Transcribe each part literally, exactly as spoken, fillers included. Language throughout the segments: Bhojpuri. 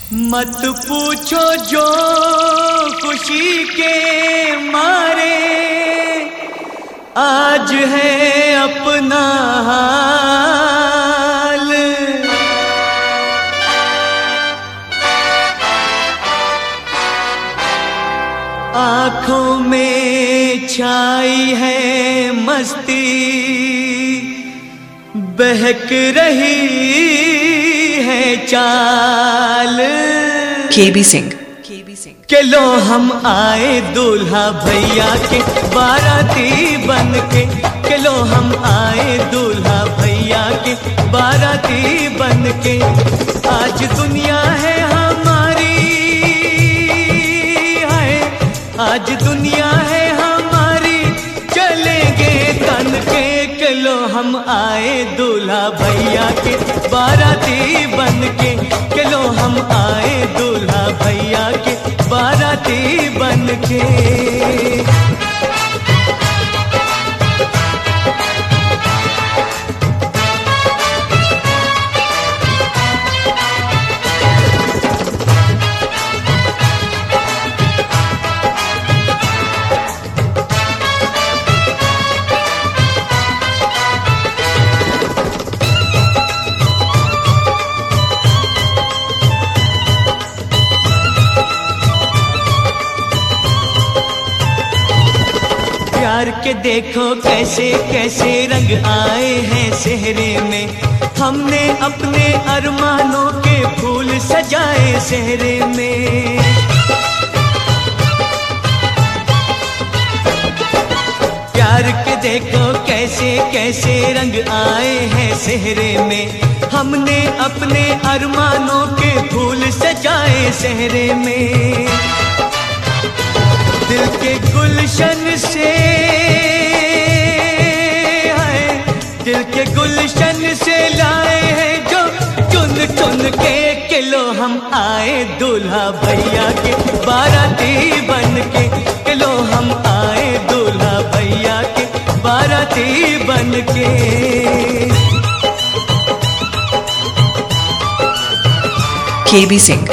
मत पूछो जो खुशी के मारे आज है अपना हाल। आँखों में छाई है मस्ती, बहक रही है चाल। केबी सिंह के लो हम आए दूल्हा भैया के बाराती बन के, के लो हम आए दूल्हा भैया के बाराती बन के। आज दुनिया है हमारी है, आज दुनिया है हमारी, चलेंगे तन के। के लो हम आए दूल्हा भैया के बाराती बन के, के लो हम आए दूल्हा भैया के बाराती बन के। प्यार के देखो कैसे कैसे रंग आए हैं सेहरे में, हमने अपने अरमानों के फूल सजाए सेहरे में। प्यार के देखो कैसे कैसे रंग आए हैं सेहरे में, हमने अपने अरमानों के फूल सजाए सेहरे में। दिल के गुलशन से है, दिल के गुलशन से लाए हैं जो चुन चुन के। के लो हम आए दूल्हा भैया के बाराती बन के, के लो हम आए दूल्हा भैया के बाराती बन के। केबी सिंह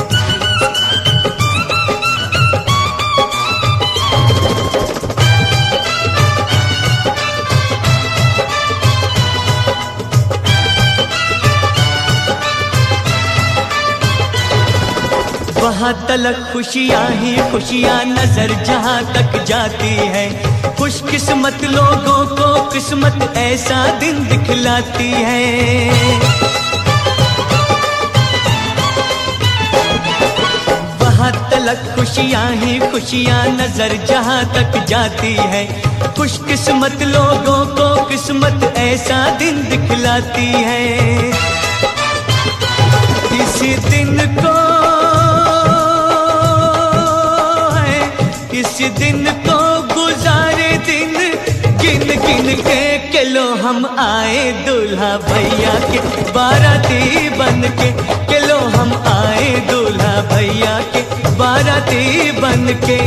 वहाँ तलक खुशियाँ ही खुशियाँ नजर जहाँ तक जाती है, खुशकिस्मत लोगों को किस्मत ऐसा दिन दिखलाती है। वहाँ तलक खुशियाँ ही खुशियाँ नजर जहाँ तक जाती है, खुशकिस्मत लोगों को किस्मत ऐसा दिन दिखलाती है। इस दिन को इस दिन को गुजारे दिन गिन गिन के। के लो हम आए दूल्हा भैया के बाराती बन के, के लो हम आए दूल्हा भैया के बाराती बन के।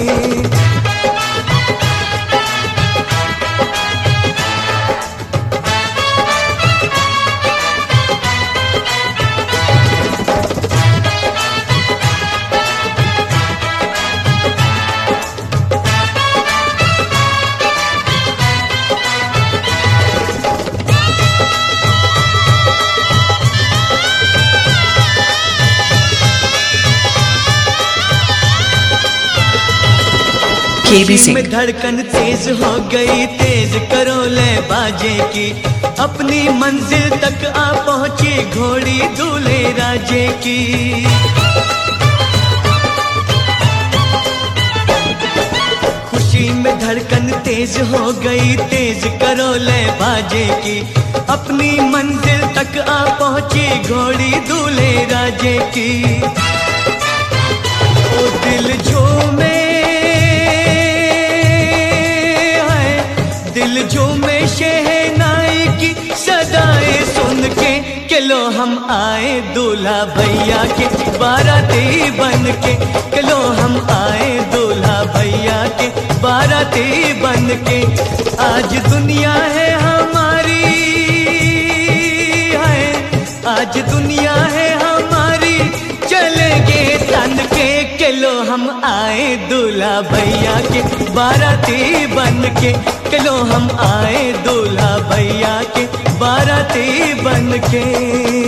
केबी सिंह में धड़कन तेज हो गई, तेज करो ले बाजे की, अपनी मंजिल तक आ पहुंची घोड़ी दूल्हे राजे की। खुशी में धड़कन तेज हो गई, तेज करो ले बाजे की, अपनी मंजिल तक आ पहुंची घोड़ी दूल्हे राजे की। ओ दिल झूमे दिल झूमे शहनाई की सदाएं सुन के। के लो हम आए दूल्हा भैया के बाराती बन के, के लो हम आए दूल्हा भैया के बाराती बन के। आज दुनिया है हमारी है, आज दुनिया है हमारी, चलेंगे आए दूल्हा भैया के बाराती बन के, चलो हम आए दूल्हा भैया के बाराती बन के।